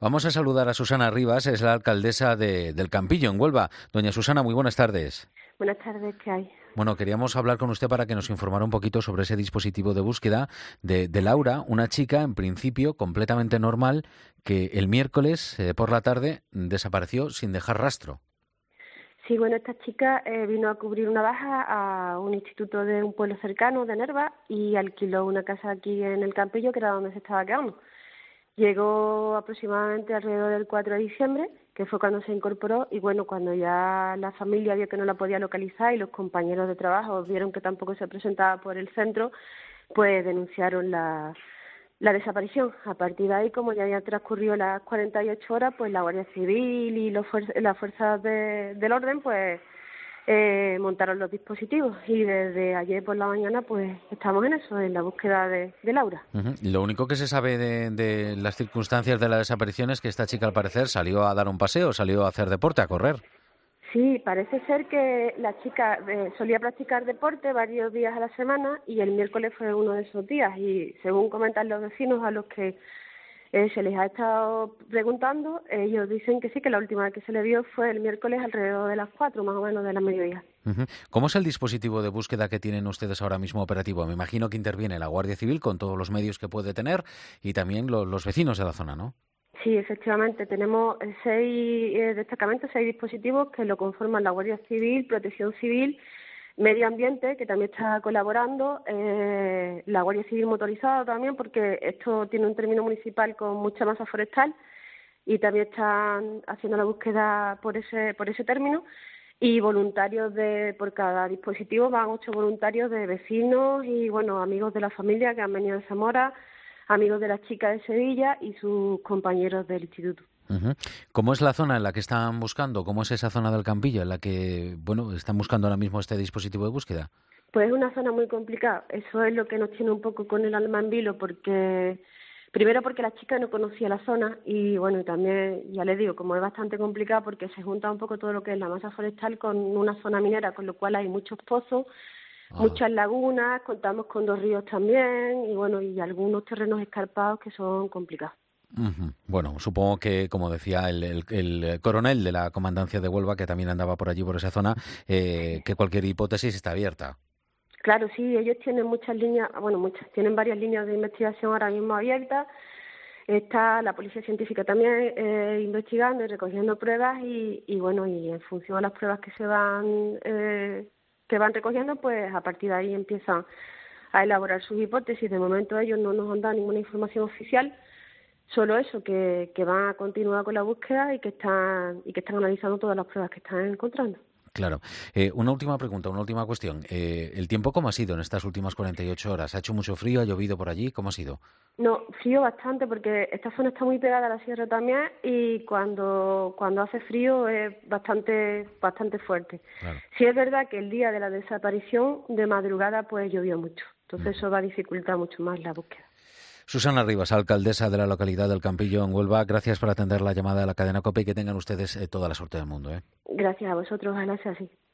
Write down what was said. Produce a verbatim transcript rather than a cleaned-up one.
Vamos a saludar a Susana Rivas, es la alcaldesa de, del Campillo, en Huelva. Doña Susana, muy buenas tardes. Buenas tardes, ¿qué hay? Bueno, queríamos hablar con usted para que nos informara un poquito sobre ese dispositivo de búsqueda de, de Laura, una chica, en principio, completamente normal, que el miércoles eh, por la tarde desapareció sin dejar rastro. Sí, bueno, esta chica eh, vino a cubrir una baja a un instituto de un pueblo cercano, de Nerva, y alquiló una casa aquí en el Campillo, que era donde se estaba quedando. Llegó aproximadamente alrededor del cuatro de diciembre, que fue cuando se incorporó, y bueno, cuando ya la familia vio que no la podía localizar y los compañeros de trabajo vieron que tampoco se presentaba por el centro, pues denunciaron la, la desaparición. A partir de ahí, como ya había transcurrido las cuarenta y ocho horas, pues la Guardia Civil y los fuer- las fuerzas de, del orden, pues eh, montaron los dispositivos, y desde ayer por la mañana pues estamos en eso, en la búsqueda de, de Laura. Uh-huh. Lo único que se sabe de, de las circunstancias de la desaparición es que esta chica, al parecer, salió a dar un paseo, salió a hacer deporte, a correr. Sí, parece ser que la chica eh, solía practicar deporte varios días a la semana y el miércoles fue uno de esos días, y según comentan los vecinos a los que eh, se les ha estado preguntando, ellos dicen que sí, que la última vez que se le vio fue el miércoles alrededor de las cuatro, más o menos, de la mediodía. Uh-huh. ¿Cómo es el dispositivo de búsqueda que tienen ustedes ahora mismo operativo? Me imagino que interviene la Guardia Civil con todos los medios que puede tener y también lo, los vecinos de la zona, ¿no? Sí, efectivamente, tenemos seis eh, destacamentos, seis dispositivos que lo conforman la Guardia Civil, Protección Civil, Medio Ambiente, que también está colaborando, eh, la Guardia Civil motorizada también, porque esto tiene un término municipal con mucha masa forestal y también están haciendo la búsqueda por ese por ese término, y voluntarios de por cada dispositivo van ocho voluntarios de vecinos y, bueno, amigos de la familia que han venido de Zamora, amigos de la chica de Sevilla y sus compañeros del instituto. Uh-huh. ¿Cómo es la zona en la que están buscando? ¿Cómo es esa zona del Campillo en la que, bueno, están buscando ahora mismo este dispositivo de búsqueda? Pues es una zona muy complicada. Eso es lo que nos tiene un poco con el alma en vilo, porque primero porque la chica no conocía la zona y, bueno, y también, ya les digo, como es bastante complicada porque se junta un poco todo lo que es la masa forestal con una zona minera, con lo cual hay muchos pozos, Ah. muchas lagunas, contamos con dos ríos también y, bueno, y algunos terrenos escarpados que son complicados. Uh-huh. Bueno, supongo que, como decía el, el, el coronel de la comandancia de Huelva, que también andaba por allí, por esa zona, eh, que cualquier hipótesis está abierta. Claro, sí, ellos tienen muchas líneas, bueno, muchas, tienen varias líneas de investigación ahora mismo abiertas. Está la policía científica también eh, investigando y recogiendo pruebas y, y, bueno, y en función de las pruebas que se van eh, que van recogiendo, pues a partir de ahí empiezan a elaborar sus hipótesis. De momento ellos no nos han dado ninguna información oficial, solo eso, que, que van a continuar con la búsqueda y que están y que están analizando todas las pruebas que están encontrando. Claro. Eh, una última pregunta, una última cuestión. Eh, ¿El tiempo cómo ha sido en estas últimas cuarenta y ocho horas? ¿Ha hecho mucho frío? ¿Ha llovido por allí? ¿Cómo ha sido? No, frío bastante porque esta zona está muy pegada a la sierra también y cuando cuando hace frío es bastante bastante fuerte. Claro. Sí es verdad que el día de la desaparición de madrugada pues llovió mucho, entonces mm. eso va a dificultar mucho más la búsqueda. Susana Rivas, alcaldesa de la localidad del Campillo, en Huelva, gracias por atender la llamada de la cadena COPE y que tengan ustedes eh, toda la suerte del mundo, ¿eh? Gracias a vosotros, ojalá sea así.